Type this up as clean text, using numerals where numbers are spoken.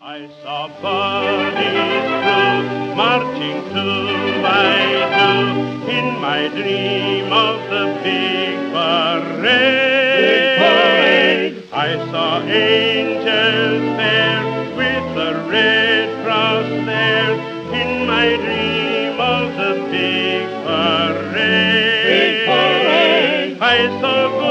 I saw bodies blue marching two by two in my dream of the big parade. Big parade. I saw angels there with the red cross there in my dream of the big parade. Big parade. I saw